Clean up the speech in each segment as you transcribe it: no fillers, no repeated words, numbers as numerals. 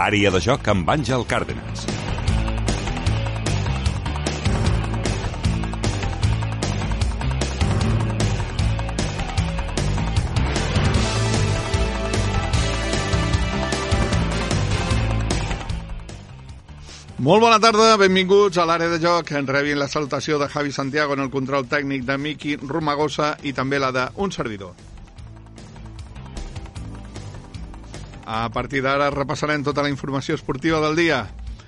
Àrea de joc amb Àngel Cárdenas. Molt bona tarda, benvinguts a l'àrea de joc. En rebin la salutació de Javi Santiago en el control tècnic, de Miqui Romagosa i també la d'un servidor. A partir d'ara repassarem tota la informació esportiva del dia.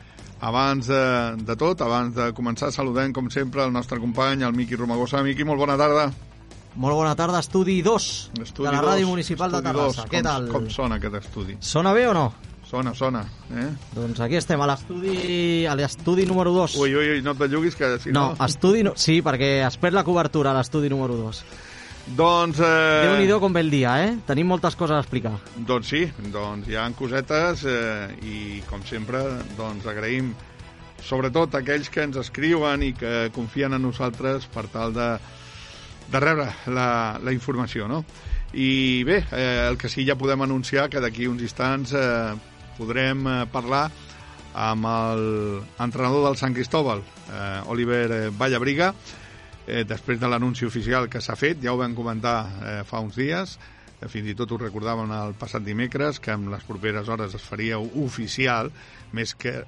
Abans de tot, abans de començar, saludem com sempre el nostre company, el Miqui Romagosa. Miqui, molt bona tarda. Molt bona tarda, Estudi 2 de la Ràdio Municipal de Terrassa. Què tal? Com sona aquest estudi? Sona bé o no? Sona. Doncs aquí estem, a l'estudi número 2. Ui, no et belluguis, que si no... Sí, perquè es perd la cobertura a l'estudi número 2. Doncs... Déu-n'hi-do com ve el dia, Tenim moltes coses a explicar. Doncs sí, hi ha cosetes i, com sempre, agraïm sobretot a aquells que ens escriuen i que confien en nosaltres per tal de rebre la informació, no? I bé, el que sí ja podem anunciar que d'aquí uns instants podrem parlar amb l'entrenador del Sant Cristóbal, Oliver Vallabriga, després de l'anunci oficial que s'ha fet. Ja ho vam comentar fa uns dies, fins i tot ho recordàvem el passat dimecres, que en les properes hores es faria oficial, més que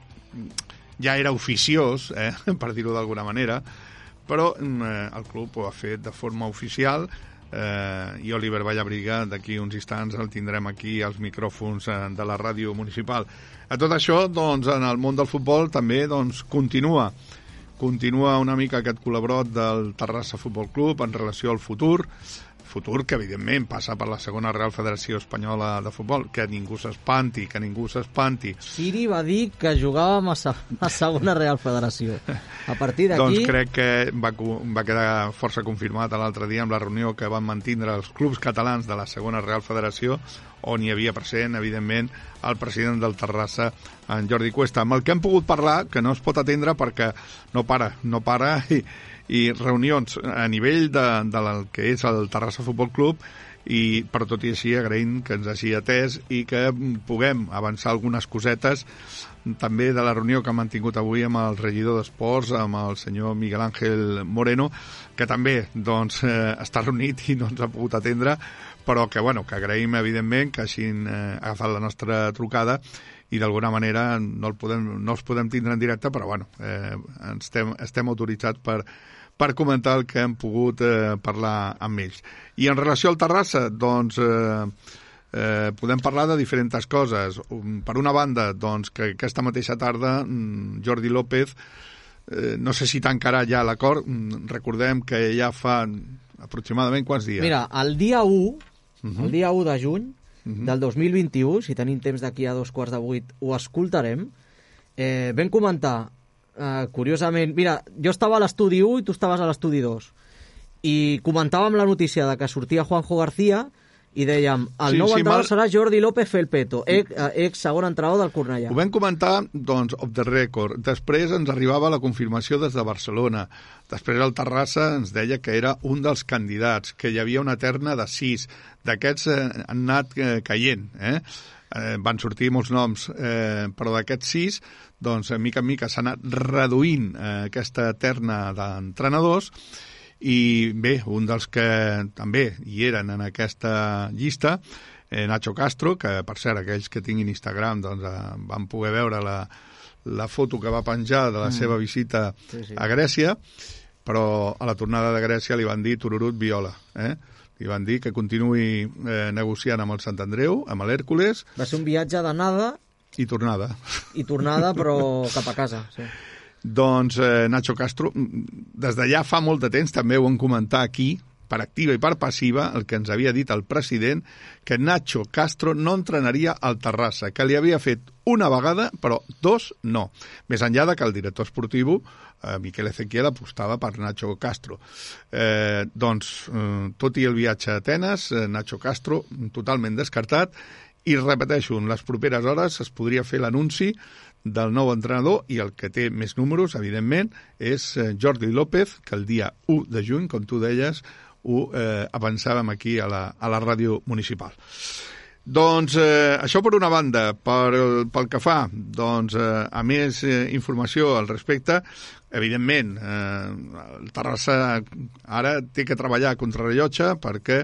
ja era oficiós, per dir-ho d'alguna manera, però el club ho ha fet de forma oficial, i Oliver Vallabriga d'aquí uns instants el tindrem aquí als micròfons de la ràdio municipal. A tot això, en el món del futbol també continua una mica aquest col·laborat del Terrassa Futbol Club en relació al futur que evidentment passa per la segona Real Federació Espanyola de Futbol. Que ningú s'espanti. Siri va dir que jugàvem a segona Real Federació. A partir d'aquí... Doncs crec que va quedar força confirmat l'altre dia amb la reunió que van mantindre els clubs catalans de la segona Real Federació, on hi havia present, evidentment, el president del Terrassa, en Jordi Cuesta, amb el que hem pogut parlar, que no es pot atendre perquè no para i reunions a nivell del que és el Terrassa Futbol Club, però tot i així agraïm que ens hagi atès i que puguem avançar algunes cosetes també de la reunió que hem mantingut avui amb el regidor d'Esports, amb el senyor Miguel Ángel Moreno, que també està reunit i no ens ha pogut atendre, però que agraïm evidentment que hagin agafat la nostra trucada i d'alguna manera no els podem tindre en directe, però estem autoritzats per comentar el que hem pogut parlar amb ells. I en relació al Terrassa, podem parlar de diferents coses. Per una banda, que aquesta mateixa tarda Jordi López, no sé si tancarà ja l'acord, recordem que ja fa aproximadament quants dies? Mira, el dia 1 de juny del 2021, si tenim temps d'aquí a 7:15 ho escoltarem, vam comentar curiosament, mira, jo estava a l'estudi 1 i tu estaves a l'estudi 2 i comentàvem la notícia de que sortia Juanjo García i dèiem, el nou entrenador serà Jordi López Felpeto, ex segon entrenador del Cornellà. Ho vam comentar, off the record. Després ens arribava la confirmació des de Barcelona. Després el Terrassa ens deia que era un dels candidats, que hi havia una terna de 6. D'aquests han anat caient, van sortir molts noms, però d'aquests 6, mica en mica s'ha anat reduint aquesta terna d'entrenadors, i bé, un dels que també hi eren en aquesta llista, Nacho Castro, que per cert aquells que tinguin Instagram van poder veure la foto que va penjar de la seva visita a Grècia, però a la tornada de Grècia li van dir tururut viola, li van dir que continuï negociant amb el Sant Andreu, amb l'Hèrcules. Va ser un viatge d'anada i tornada, però cap a casa, sí. Nacho Castro, des d'allà fa molt de temps, també ho vam comentar aquí, per activa i per passiva, el que ens havia dit el president, que Nacho Castro no entrenaria al Terrassa, que li havia fet una vegada, però 2 no. Més enllà de que el director esportiu, Miquel Ezequiel, apostava per Nacho Castro. Tot i el viatge a Atenes, Nacho Castro totalment descartat, i repeteixo, en les properes hores es podria fer l'anunci del nou entrenador, i el que té més números, evidentment, és Jordi López, que el dia 1 de juny, com tu deies, ho avançàvem aquí a la ràdio municipal. Doncs això per una banda. Pel que fa a més informació al respecte, evidentment, el Terrassa ara té que treballar a contrarrellotge perquè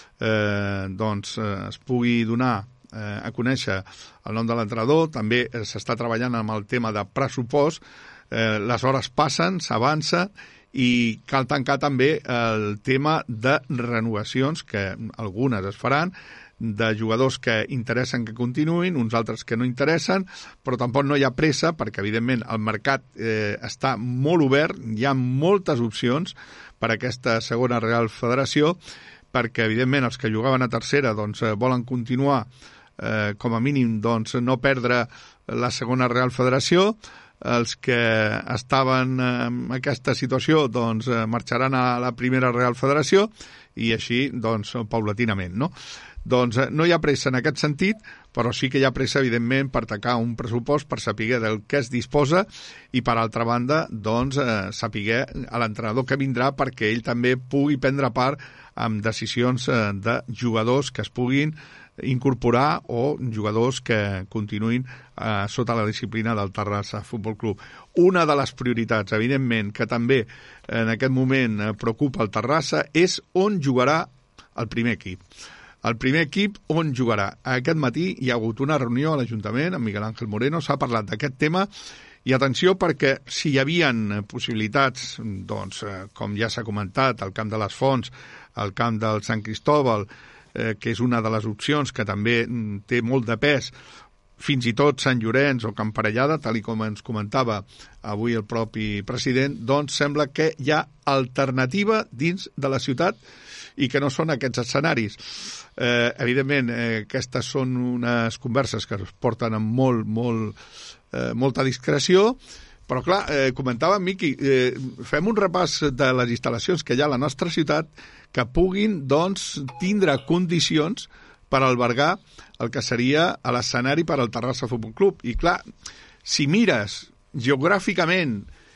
es pugui donar a conèixer el nom de l'entrenador. També s'està treballant amb el tema de pressupost. Les hores passen, s'avança, i cal tancar també el tema de renovacions, que algunes es faran, de jugadors que interessen que continuïn, uns altres que no interessen, però tampoc no hi ha pressa, perquè evidentment el mercat està molt obert, hi ha moltes opcions per a aquesta segona Real Federació, perquè evidentment els que jugaven a tercera volen continuar, com a mínim no perdre la segona Real Federació. Els que estaven en aquesta situació marxaran a la primera Real Federació, i així paulatinament, no? No hi ha pressa en aquest sentit, però sí que hi ha pressa, evidentment, per tacar un pressupost, per saber del que es disposa, i per altra banda, saber a l'entrenador que vindrà perquè ell també pugui prendre part amb decisions de jugadors que es puguin incorporar o jugadors que continuïn sota la disciplina del Terrassa Futbol Club. Una de les prioritats, evidentment, que també en aquest moment preocupa el Terrassa és on jugarà el primer equip. El primer equip on jugarà. Aquest matí hi ha hagut una reunió a l'Ajuntament amb Miguel Ángel Moreno, s'ha parlat d'aquest tema, i atenció perquè si hi havia possibilitats, com ja s'ha comentat, al Camp de les Fonts, al Camp del Sant Cristóbal, que és una de les opcions que també té molt de pes, fins i tot Sant Llorenç o Camparellada, tal com ens comentava avui el propi president, sembla que hi ha alternativa dins de la ciutat i que no són aquests escenaris. Evidentment, aquestes són unes converses que es porten amb molta discreció, però clar, comentava en Miqui, fem un repàs de les instal·lacions que hi ha a la nostra ciutat que puguin, tindre condicions per albergar el que seria l'escenari per al Terrassa Futbol Club. I clar, si mires geogràficament,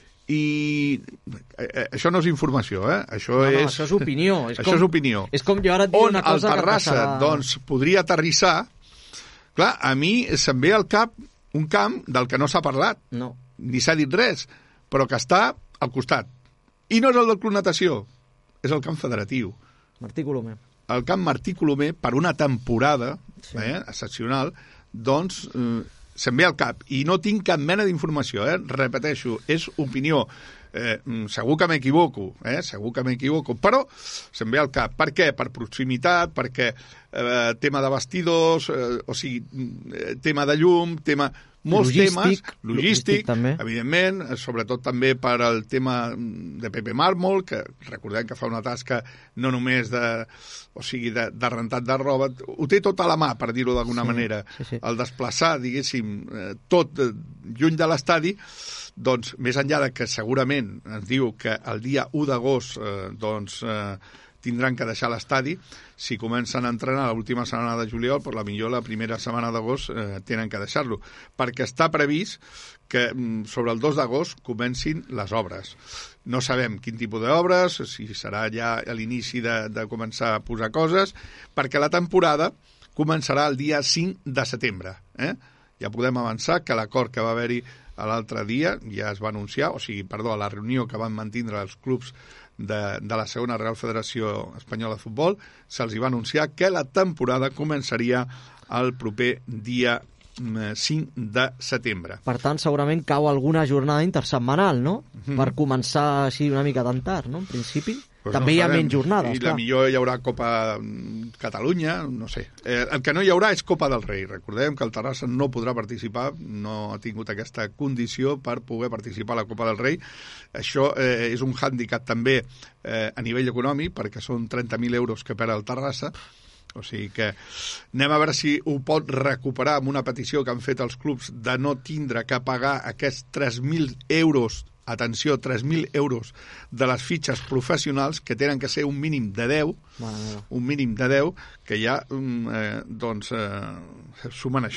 i això no és informació, això és opinió. Això és opinió. És com jo ara et dic una cosa on el Terrassa podria aterrissar. Clar, a mi se'm ve al cap un camp del que no s'ha parlat. No. Ni s'ha dit res, però que està al costat. I no és el del Club Natació, és el camp federatiu. Martí Colomer. El camp Martí Colomer, per una temporada excepcional, se'm ve al cap. I no tinc cap mena d'informació, repeteixo, és opinió. Segur que m'equivoco, però se'm ve al cap. Per què? Per proximitat, perquè tema de vestidors, tema de llum, molts temes, logístic evidentment, sobretot també per al tema de Pepe Mármol, que recordem que fa una tasca no només de rentat de roba, ho té tot a la mà, per dir-ho d'alguna manera. El desplaçar, diguéssim, tot lluny de l'estadi, més enllà de que segurament ens diu que el dia 1 d'agost tindran que deixar l'estadi, si comencen a entrenar l'última setmana de juliol, per la millor la primera setmana d'agost tenen que deixar-lo, perquè està previst que sobre el 2 d'agost comencin les obres. No sabem quin tipus d'obres, si serà ja a l'inici de començar a posar coses, perquè la temporada començarà el dia 5 de setembre. Ja podem avançar que l'acord que va haver-hi l'altre dia ja es va anunciar, a la reunió que van mantindre els clubs de la segona Real Federació Espanyola de Futbol, se'ls va anunciar que la temporada començaria el proper dia 5 de setembre. Per tant, segurament cau alguna jornada intersetmanal, no? Per començar així una mica tan tard, no? En principi. També hi ha menys jornades, clar. I millor hi haurà Copa Catalunya, no sé. El que no hi haurà és Copa del Rei. Recordem que el Terrassa no podrà participar, no ha tingut aquesta condició per poder participar a la Copa del Rei. Això és un hàndicap també a nivell econòmic, perquè són 30.000 euros que perd el Terrassa. O sigui que anem a veure si ho pot recuperar amb una petició que han fet els clubs de no tindre que pagar aquests 3.000 euros, atenció, 3.000 euros de les fitxes professionals, que tenen que ser un mínim de 10, un mínim de 10, que ja sumen això.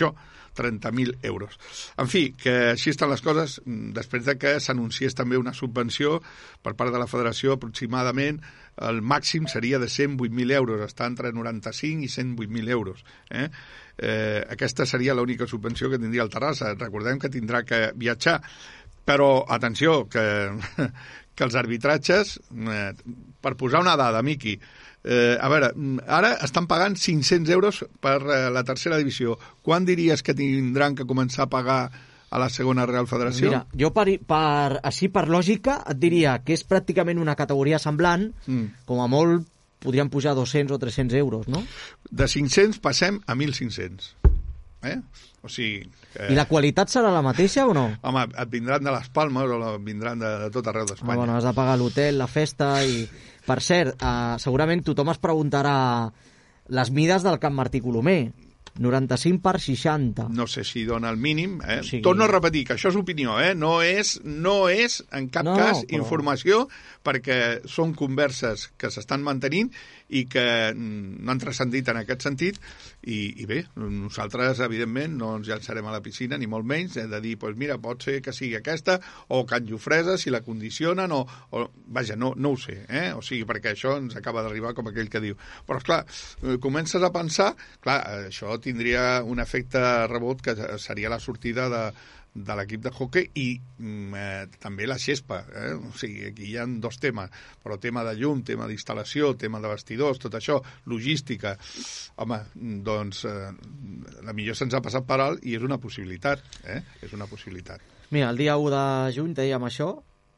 30.000 euros. En fi, que així estan les coses, després de que s'anunciés també una subvenció per part de la federació, aproximadament el màxim seria de 108.000 euros, està entre 95 i 108.000 euros. Aquesta seria l'única subvenció que tindria el Terrassa. Recordem que tindrà que viatjar, però, atenció, que els arbitratges, per posar una dada, Miqui, a veure, ara estan pagant 500 euros per la tercera divisió. Quan diries que tindran que començar a pagar a la segona Real Federació? Mira, jo per lògica et diria que és pràcticament una categoria semblant, com a molt podríem pujar 200 o 300 euros, no? De 500 passem a 1.500. O sigui... I la qualitat serà la mateixa o no? Home, et vindran de les Palmes o vindran de tot arreu d'Espanya. Bueno, has de pagar l'hotel, la festa i... Per cert, segurament tothom es preguntarà les mides del Camp Martí Colomer. 95 per 60. No sé si dona el mínim. O sigui... Torno a repetir que això és opinió, no és en cap cas informació, perquè són converses que s'estan mantenint i que no han transcendit en aquest sentit, i bé, nosaltres evidentment no ens llançarem a la piscina ni molt menys, de dir, doncs mira, pot ser que sigui aquesta o Can Jofresa, si la condicionen o vaja, no ho sé, o sigui, perquè això ens acaba d'arribar com aquell que diu. Però esclar, comences a pensar, clar, això tindria un efecte rebot que seria la sortida de l'equip de hoquei i també la xespa. O sigui, aquí hi ha dos temes, però tema de llum, tema d'instal·lació, tema de vestidors, tot això, logística. Home, doncs la millor se'ns ha passat per alt i és una possibilitat. És una possibilitat. Mira, el dia 1 de juny dèiem això.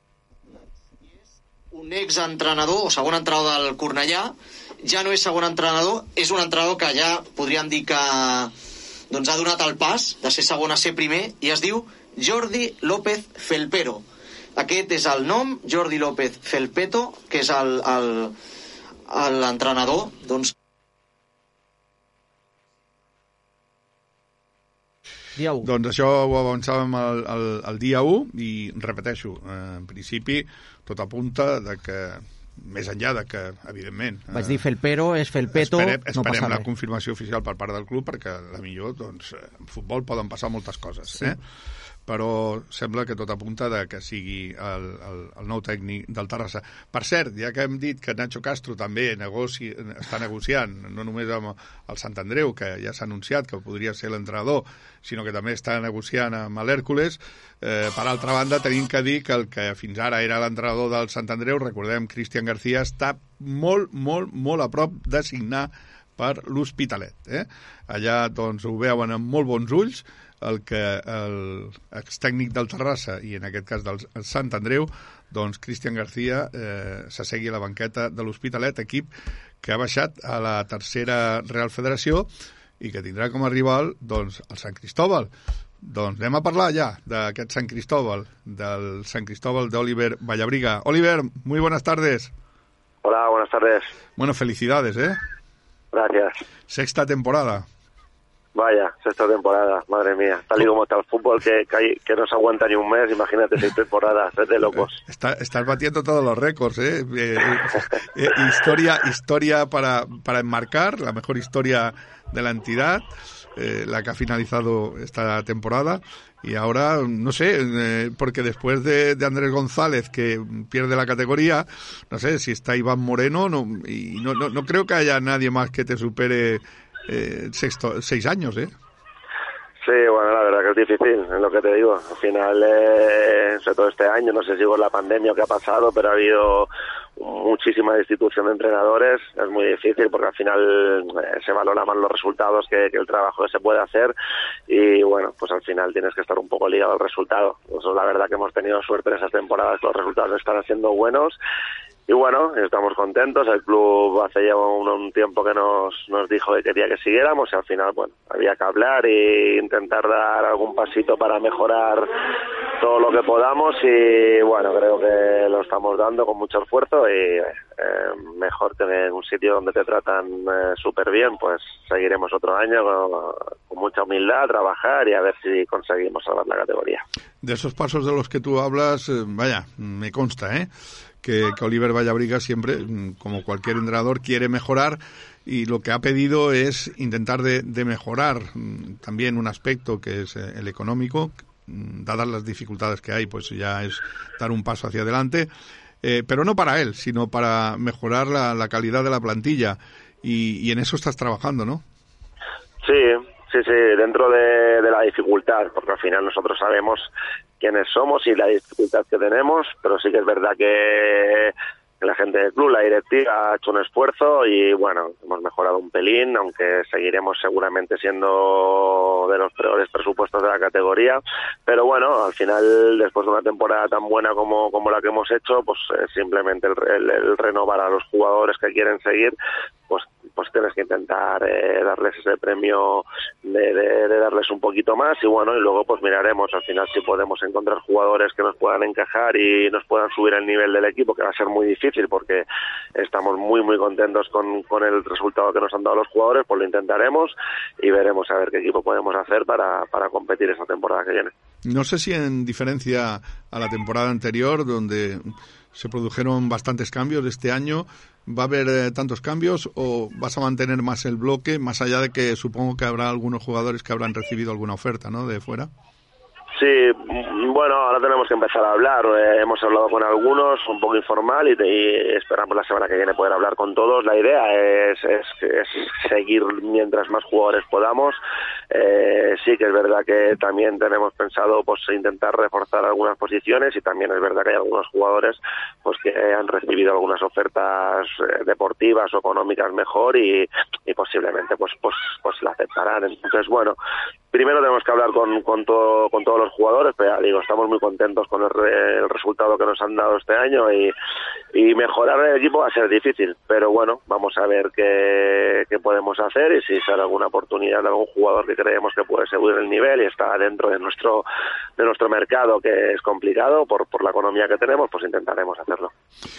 Un exentrenador o segon entrenador del Cornellà ja no és segon entrenador, és un entrenador que ja podríem dir que doncs ha donat el pas de ser segon a ser primer i es diu Jordi López Felpero. Aquest és el nom, Jordi López Felpeto, que és l'entrenador. Doncs dia 1. Doncs això ho avançàvem el dia 1 i repeteixo, en principi tot apunta de que més enllà de que, evidentment... Vaig dir Felpero, és Felpeto, no passa res. Esperem la confirmació oficial per part del club, perquè a millor, doncs, en futbol poden passar moltes coses, sí. Però sembla que tot apunta de que sigui el nou tècnic del Terrassa. Per cert, ja que hem dit que Nacho Castro també està negociant, no només amb el Sant Andreu, que ja s'ha anunciat que podria ser l'entrenador, sinó que també està negociant amb l'Hèrcules. Per altra banda, tenim que dir que el que fins ara era l'entrenador del Sant Andreu, recordem, Cristian García, està molt, molt, molt a prop de signar per l'Hospitalet. Allà doncs, ho veuen amb molt bons ulls, el que l'extècnic del Terrassa i en aquest cas del Sant Andreu, doncs Cristian García s'assegui a la banqueta de l'Hospitalet, equip que ha baixat a la tercera Real Federació i que tindrà com a rival doncs el Sant Cristóbal. Doncs anem a parlar ja d'aquest Sant Cristóbal, del Sant Cristóbal de Oliver Vallabriga. Oliver, muy buenas tardes. Hola, buenas tardes. Bueno, felicidades, Gracias. Sexta temporada. Vaya, sexta temporada, madre mía. Tal y como está el fútbol, que no se aguanta ni un mes, imagínate 6 temporadas, es de locos. Estás batiendo todos los récords, historia para enmarcar, la mejor historia de la entidad, la que ha finalizado esta temporada. Y ahora, no sé, porque después de Andrés González, que pierde la categoría, no sé si está Iván Moreno, no creo que haya nadie más que te supere 6 años, Sí, bueno, la verdad que es difícil, es lo que te digo. Al final, sobre todo este año, no sé si por la pandemia o qué ha pasado, pero ha habido muchísima destitución de entrenadores. Es muy difícil porque al final se valoran más los resultados que el trabajo que se puede hacer, y bueno, pues al final tienes que estar un poco ligado al resultado. Pues la verdad que hemos tenido suerte en esas temporadas, los resultados están siendo buenos. Y bueno, estamos contentos. El club hace ya un tiempo que nos dijo que quería que siguiéramos, y al final, bueno, había que hablar e intentar dar algún pasito para mejorar todo lo que podamos, y bueno, creo que lo estamos dando con mucho esfuerzo, y mejor que en un sitio donde te tratan súper bien, pues seguiremos otro año con mucha humildad, trabajar y a ver si conseguimos salvar la categoría. De esos pasos de los que tú hablas, vaya, me consta, que Oliver Vallabriga siempre, como cualquier entrenador, quiere mejorar, y lo que ha pedido es intentar de mejorar también un aspecto que es el económico. Dadas las dificultades que hay, pues ya es dar un paso hacia adelante, pero no para él, sino para mejorar la calidad de la plantilla, y en eso estás trabajando, ¿no? Sí, dentro de la dificultad, porque al final nosotros sabemos quiénes somos y la dificultad que tenemos, pero sí que es verdad que la gente del club, la directiva, ha hecho un esfuerzo y bueno, hemos mejorado un pelín, aunque seguiremos seguramente siendo de los peores presupuestos de la categoría, pero bueno, al final, después de una temporada tan buena como la que hemos hecho, pues simplemente el renovar a los jugadores que quieren seguir, pues tienes que intentar darles ese premio de darles un poquito más, y bueno, y luego pues miraremos al final si podemos encontrar jugadores que nos puedan encajar y nos puedan subir el nivel del equipo, que va a ser muy difícil porque estamos muy muy contentos con el resultado que nos han dado los jugadores, pues lo intentaremos y veremos a ver qué equipo podemos hacer para competir esta temporada que viene. No sé si en diferencia a la temporada anterior, donde se produjeron bastantes cambios este año, ¿va a haber tantos cambios o vas a mantener más el bloque, más allá de que supongo que habrá algunos jugadores que habrán recibido alguna oferta, ¿no?, de fuera? Sí, bueno, ahora tenemos que empezar a hablar. Hemos hablado con algunos, un poco informal, y esperamos la semana que viene poder hablar con todos. La idea es seguir mientras más jugadores podamos. Sí que es verdad que también tenemos pensado pues intentar reforzar algunas posiciones, y también es verdad que hay algunos jugadores pues que han recibido algunas ofertas deportivas o económicas mejor y posiblemente pues la aceptarán. Entonces, bueno, primero tenemos que hablar con todos los jugadores, pero ya digo, estamos muy contentos con el resultado que nos han dado este año, y mejorar el equipo va a ser difícil, pero bueno, vamos a ver qué podemos hacer, y si sale alguna oportunidad de algún jugador que creemos que puede subir el nivel y está dentro de nuestro mercado, que es complicado por la economía que tenemos, pues intentaremos hacerlo.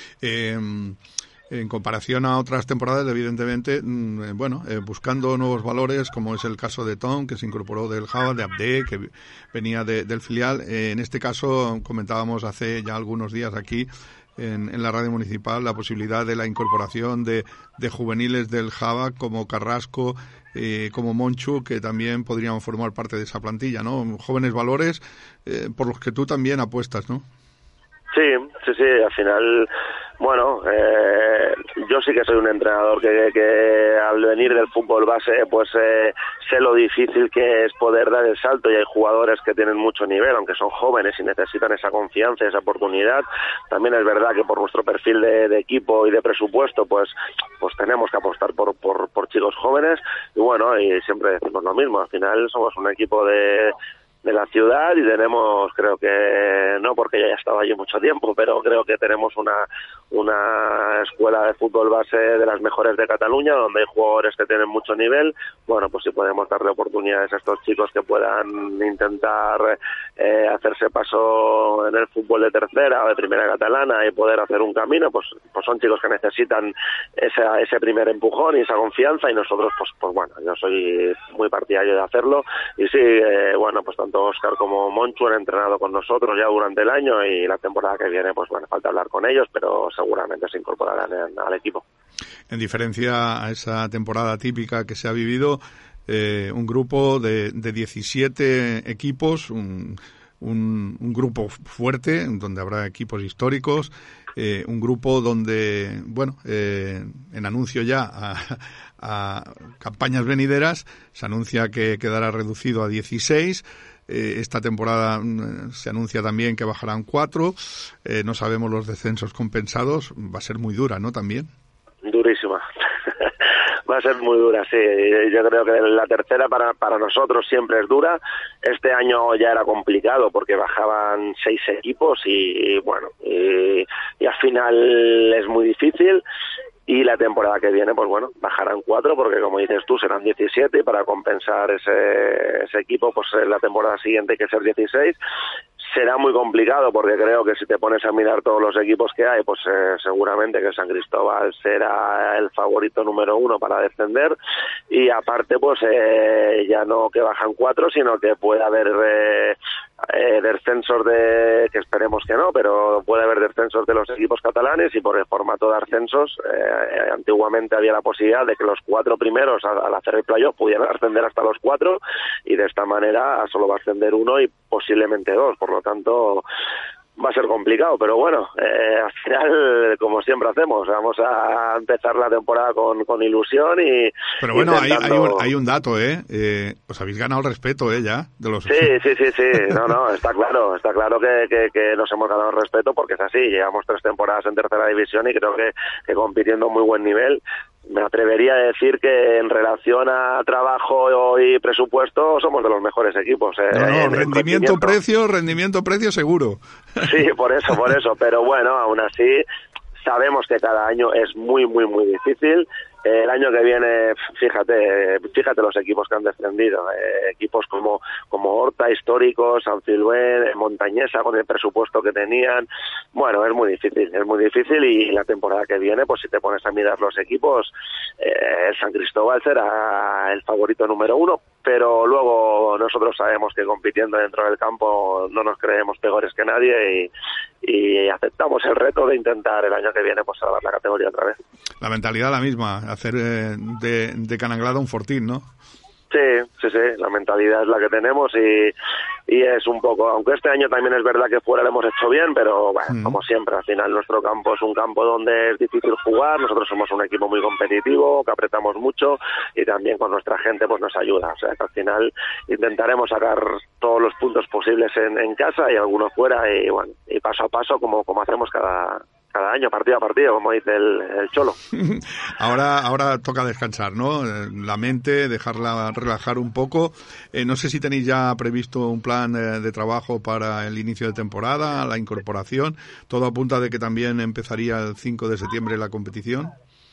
En comparación a otras temporadas, evidentemente, buscando nuevos valores, como es el caso de Tom, que se incorporó del Java, de Abde, que venía del filial. En este caso, comentábamos hace ya algunos días aquí en la radio municipal la posibilidad de la incorporación de juveniles del Java, como Carrasco, como Monchu, que también podrían formar parte de esa plantilla, ¿no? Jóvenes valores por los que tú también apuestas, ¿no? Sí, al final, bueno, yo sí que soy un entrenador que al venir del fútbol base, pues sé lo difícil que es poder dar el salto, y hay jugadores que tienen mucho nivel, aunque son jóvenes y necesitan esa confianza, esa oportunidad. También es verdad que por nuestro perfil de equipo y de presupuesto, pues tenemos que apostar por chicos jóvenes, y bueno, y siempre decimos lo mismo, al final somos un equipo de la ciudad, y tenemos, creo que, no porque yo haya estado allí mucho tiempo, pero creo que tenemos una escuela de fútbol base de las mejores de Cataluña, donde hay jugadores que tienen mucho nivel. Bueno, pues si podemos darle oportunidades a estos chicos que puedan intentar hacerse paso en el fútbol de tercera o de primera catalana y poder hacer un camino, pues son chicos que necesitan ese primer empujón y esa confianza, y nosotros, pues bueno, yo soy muy partidario de hacerlo, y sí, bueno, pues tanto Óscar como Monchu han entrenado con nosotros ya durante el año, y la temporada que viene, pues bueno, falta hablar con ellos, pero seguramente se incorporarán al equipo. En diferencia a esa temporada típica que se ha vivido, un grupo de 17 equipos, un grupo fuerte, donde habrá equipos históricos, un grupo donde, bueno, en anuncio ya a campañas venideras, se anuncia que quedará reducido a 16. Esta temporada se anuncia también que bajarán 4. No sabemos los descensos compensados. Va a ser muy dura, ¿no? También. Durísima. Va a ser muy dura, sí. Yo creo que la tercera para nosotros siempre es dura. Este año ya era complicado porque bajaban 6 equipos y bueno, y al final es muy difícil. Y la temporada que viene, pues bueno, bajarán 4 porque, como dices tú, serán 17, y para compensar ese equipo, pues la temporada siguiente hay que ser 16. Será muy complicado porque creo que si te pones a mirar todos los equipos que hay, pues seguramente que San Cristóbal será el favorito número 1 para descender, y aparte pues ya no que bajan 4, sino que puede haber descensos que esperemos que no, pero puede haber descensos de los equipos catalanes, y por el formato de ascensos, antiguamente había la posibilidad de que los 4 primeros al hacer el playoff pudieran ascender hasta los 4, y de esta manera solo va a ascender 1 y posiblemente 2, por lo tanto va a ser complicado, pero bueno, al final, como siempre hacemos, vamos a empezar la temporada con ilusión y... Pero bueno, intentando... hay un dato, os habéis ganado el respeto, ya, de los... Sí, no, está claro que nos hemos ganado el respeto, porque es así, llevamos 3 temporadas en tercera división y creo que compitiendo a muy buen nivel. Me atrevería a decir que en relación a trabajo y presupuesto somos de los mejores equipos. Rendimiento-precio seguro. Sí, por eso. Pero bueno, aún así sabemos que cada año es muy, muy, muy difícil. El año que viene, fíjate los equipos que han descendido, equipos como Horta, históricos, San Silvén, Montañesa, con el presupuesto que tenían. Bueno, es muy difícil, y la temporada que viene, pues si te pones a mirar los equipos, el San Cristóbal será el favorito número 1, pero luego nosotros sabemos que compitiendo dentro del campo no nos creemos peores que nadie, y aceptamos el reto de intentar el año que viene pues salvar la categoría otra vez. La mentalidad la misma, hacer de Can Anglada un fortín, ¿no? Sí, la mentalidad es la que tenemos, y es un poco, aunque este año también es verdad que fuera lo hemos hecho bien, pero bueno, como siempre, al final nuestro campo es un campo donde es difícil jugar, nosotros somos un equipo muy competitivo, que apretamos mucho, y también con nuestra gente pues nos ayuda, o sea que al final intentaremos sacar todos los puntos posibles en casa y algunos fuera, y bueno, y paso a paso como hacemos cada año, partido a partido, como dice el Cholo. Ahora toca descansar, ¿no? La mente, dejarla relajar un poco. No sé si tenéis ya previsto un plan de trabajo para el inicio de temporada, la incorporación. Todo apunta de que también empezaría el 5 de septiembre la competición.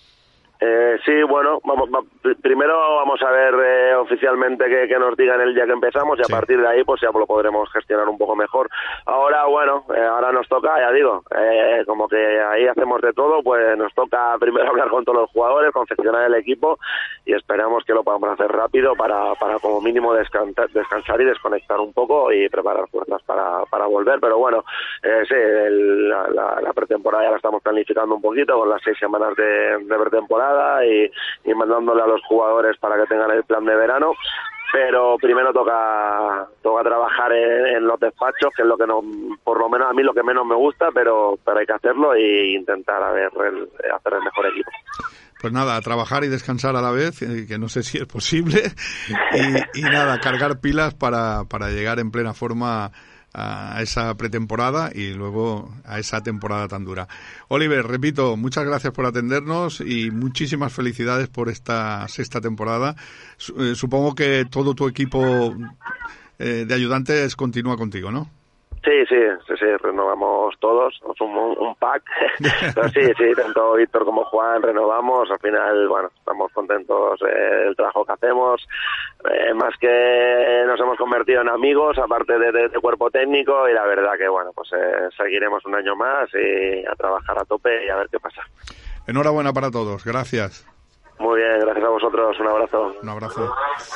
Sí, bueno, primero vamos a ver oficialmente que nos digan el día que empezamos, y a partir de ahí pues ya lo podremos gestionar un poco mejor. Ahora, bueno, ahora nos toca, ya digo, como que ahí hacemos de todo, pues nos toca primero hablar con todos los jugadores, confeccionar el equipo, y esperamos que lo podamos hacer rápido para como mínimo descansar y desconectar un poco y preparar fuerzas para volver. Pero bueno, sí, la pretemporada ya la estamos planificando un poquito con las 6 semanas de pretemporada, y mandándole a los jugadores para que tengan el plan de verano, pero primero toca trabajar en los despachos, que es lo que no, por lo menos a mí lo que menos me gusta, pero hay que hacerlo e intentar hacer el mejor equipo. Pues nada, a trabajar y descansar a la vez, que no sé si es posible, y nada, cargar pilas para llegar en plena forma a esa pretemporada y luego a esa temporada tan dura. Oliver, repito, muchas gracias por atendernos y muchísimas felicidades por esta 6ª temporada. Supongo que todo tu equipo de ayudantes continúa contigo, ¿no? Sí, renovamos todos, somos un pack, pero sí, tanto Víctor como Juan renovamos, al final, bueno, estamos contentos del trabajo que hacemos, más que nos hemos convertido en amigos, aparte de cuerpo técnico, y la verdad que, bueno, pues seguiremos un año más y a trabajar a tope y a ver qué pasa. Enhorabuena para todos, gracias. Muy bien, gracias a vosotros, un abrazo. Un abrazo.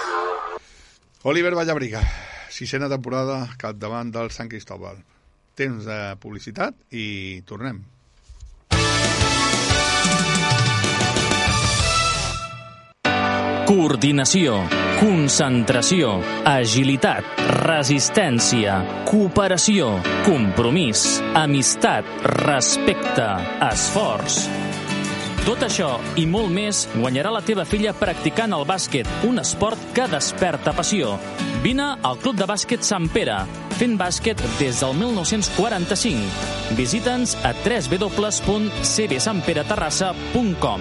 Oliver Vallabriga, 6ª temporada capdavant del Sant Cristóbal. Temps de publicitat i tornem. Coordinació, concentració, agilitat, resistència, cooperació, compromís, amistat, respecte, esforç. Tot això i molt més guanyarà la teva filla practicant el bàsquet, un esport que desperta passió. Vine al Club de Bàsquet Sant Pere, fent bàsquet des del 1945. Visita'ns a www.cbsantpereterrassa.com.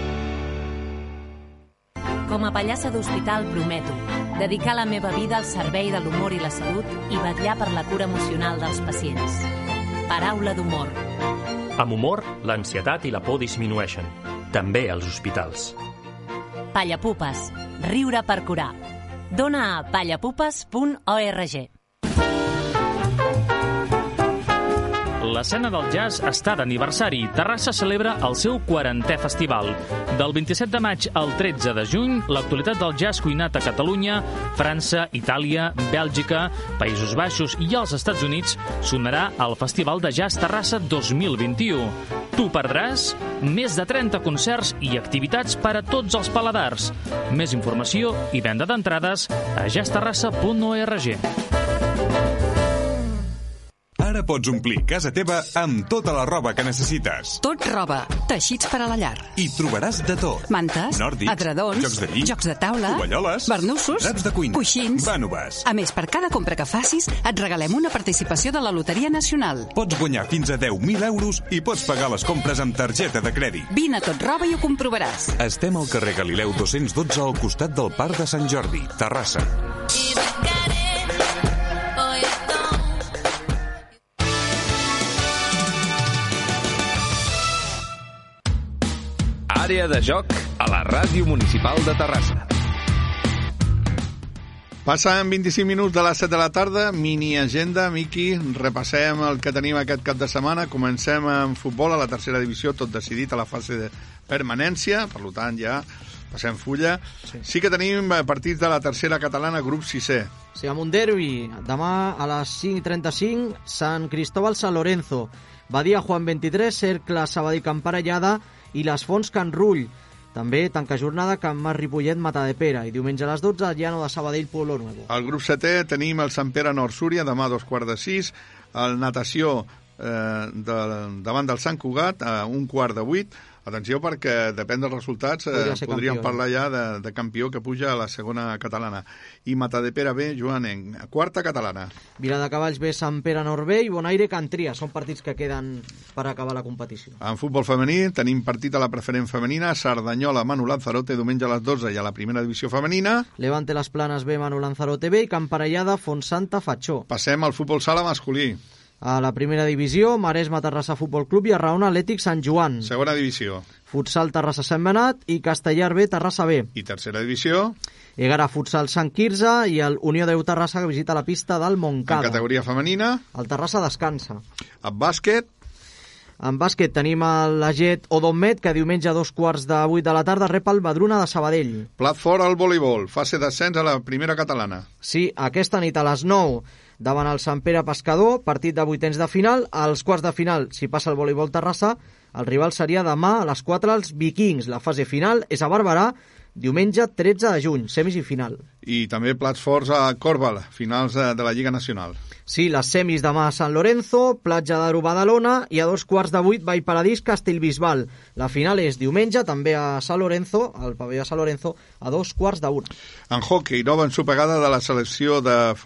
Com a pallassa d'hospital prometo dedicar la meva vida al servei de l'humor i la salut i vetllar per la cura emocional dels pacients. Paraula d'humor. Amb humor, l'ansietat i la por disminueixen, també als hospitals. Pallapupes, riure per curar. Dona a pallapupes.org. L'escena del jazz està d'aniversari. Terrassa celebra el seu 40è festival. Del 27 de maig al 13 de juny, l'actualitat del jazz cuinat a Catalunya, França, Itàlia, Bèlgica, Països Baixos i els Estats Units sonarà al Festival de Jazz Terrassa 2021. Tu perdràs més de 30 concerts i activitats per a tots els paladars. Més informació i venda d'entrades a jazzterrassa.org. Ara pots omplir casa teva amb tota la roba que necessites. Tot roba, teixits per a la llar. I trobaràs de tot. Mantes, nòrdics, edredons, jocs de llit, jocs de taula, tovalloles, barnussos, draps de cuina, coixins, vànoves. A més, per cada compra que facis, et regalem una participació de la Loteria Nacional. Pots guanyar fins a 10.000 euros i pots pagar les compres amb targeta de crèdit. Vine a Tot Roba i ho comprovaràs. Estem al carrer Galileu 212 al costat del Parc de Sant Jordi, Terrassa. Àrea de joc a la Ràdio Municipal de Terrassa. Passen 25 minuts de les 7 de la tarda, mini agenda. Miqui, repassem el que tenim aquest cap de setmana. Comencem amb futbol a la tercera divisió, tot decidit a la fase de permanència, per tant ja passem fulla. Sí que tenim partits de la tercera catalana, grup 6è. Sí, amb un derbi, demà a les 5:35, Sant Cristóbal San Lorenzo, Badia Juan 23, Cercle Sabadell Camparellada i les Fonts Can Rull. També tanca jornada Can Mas Ripollet Matadepera i diumenge a les 12 Llano de Sabadell Pueblo Nuevo. Al grup 7è tenim el Sant Pere Nord Súria demà a 2:45, el Natació davant del Sant Cugat a 7:15. Atenció perquè depèn dels resultats podríem parlar ja de campió que puja a la segona catalana. I Matadepera B, Joan, en quarta catalana. Viladecavalls B, Sant Pere Nord B i Bonaire Cantria. Són partits que queden per acabar la competició. En futbol femení tenim partit a la preferent femenina, Sardanyola, Manu Lanzarote, diumenge a les 12 i a la primera divisió femenina. Levante Les Planes B, Manu Lanzarote B i Camparellada, Fontsanta, Fatxó. Passem al futbol sala masculí. A la primera divisió, Maresme Terrassa Futbol Club i Arraona Atlètic Sant Joan. Segona divisió. Futsal Terrassa Sant Benat i Castellar B, Terrassa B. I tercera divisió. Egara Futsal Sant Quirze i el Unió Déu Terrassa que visita la pista del Montcada. En categoria femenina. El Terrassa descansa. En bàsquet. En bàsquet tenim la Jet Odommet, que diumenge a 7:15 de la tarda rep el Badruna de Sabadell. Plat fort al voleibol, fase d'ascens a la primera catalana. Sí, aquesta nit a les 9 davant el Sant Pere Pescador, partit de vuitens de final. Als quarts de final, si passa el voleibol Terrassa, el rival seria demà a les 4 els Vikings. La fase final és a Barberà, diumenge 13 de juny, semis i final. I també plats forts a Corval, finals de la Lliga Nacional. Sí, les semis demà a Sant Lorenzo, Platja d'Aro Badalona i a 7:15 Vall Paradís Castellbisbal. La final és diumenge també a Sant Lorenzo, al pavelló de Sant Lorenzo, a 2:15. En hockey, nova ensopegada de la selecció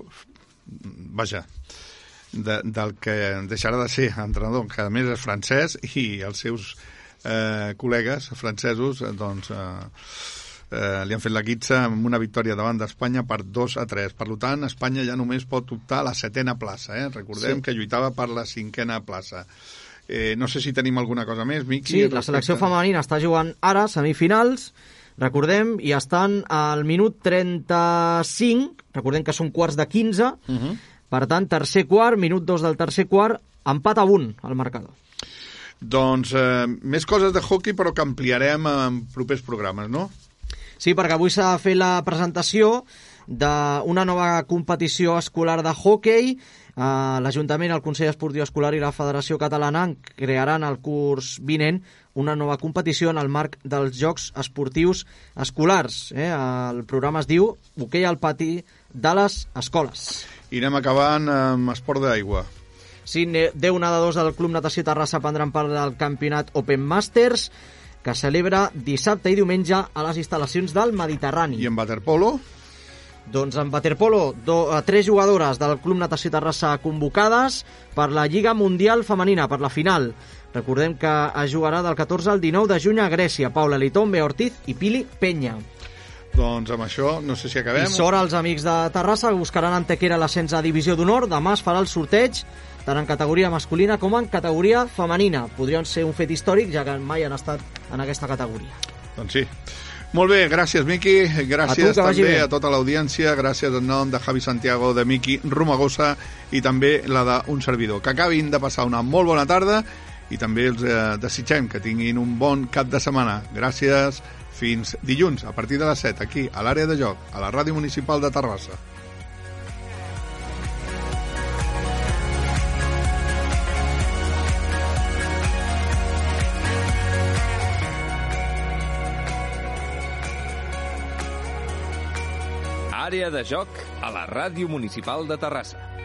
del que deixarà de ser entrenador, que a més és francès, i els seus col·legues francesos doncs li han fet la guitza amb una victòria davant d'Espanya per 2-3. Per tant, Espanya ja només pot optar a la 7ª plaça. Recordem que lluitava per la 5ª plaça. No sé si tenim alguna cosa més, Miqui. Sí, la selecció femenina està jugant ara semifinals, recordem, i estan al minut 35, recordem que són quarts de 15, per tant, tercer quart, minut 2 del tercer quart, empat a 1 al marcador. Doncs més coses de hockey, però que ampliarem en propers programes, no? Sí, perquè avui s'ha fet la presentació d'una nova competició escolar de hoquei. L'Ajuntament, el Consell Esportiu Escolar i la Federació Catalana crearan el curs vinent una nova competició en el marc dels Jocs Esportius Escolars. El programa es diu Hoquei al pati de les escoles. I anem acabant amb esport d'aigua. Sí, 10 nedadors del Club Natació Terrassa prendran part del campionat Open Masters, que celebra dissabte i diumenge a les instal·lacions del Mediterrani. I en waterpolo? Doncs en waterpolo, 3 jugadores del Club Natació Terrassa convocades per la Lliga Mundial Femenina, per la final. Recordem que es jugarà del 14 al 19 de juny a Grècia. Paula Litón, Bea Ortiz i Pili Peña. Doncs amb això, no sé si acabem. I sort als amics de Terrassa, que buscaran Antequera l'ascens a Divisió d'Honor. Demà es farà el sorteig tant en categoria masculina com en categoria femenina. Podrien ser un fet històric, ja que mai han estat en aquesta categoria. Doncs sí. Molt bé, gràcies, Miqui. Gràcies també a tota l'audiència. Gràcies en nom de Javi Santiago, de Miqui Romagosa i també la d'un servidor. Que acabin de passar una molt bona tarda i també els desitgem que tinguin un bon cap de setmana. Gràcies. Fins dilluns, a partir de les 7, aquí, a l'àrea de joc, a la Ràdio Municipal de Terrassa. Àrea de joc a la Ràdio Municipal de Terrassa.